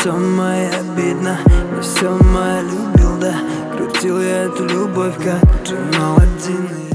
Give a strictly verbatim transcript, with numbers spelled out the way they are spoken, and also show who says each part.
Speaker 1: все мое обидно, не все мое любил, да. Крутил я эту любовь как джинал один.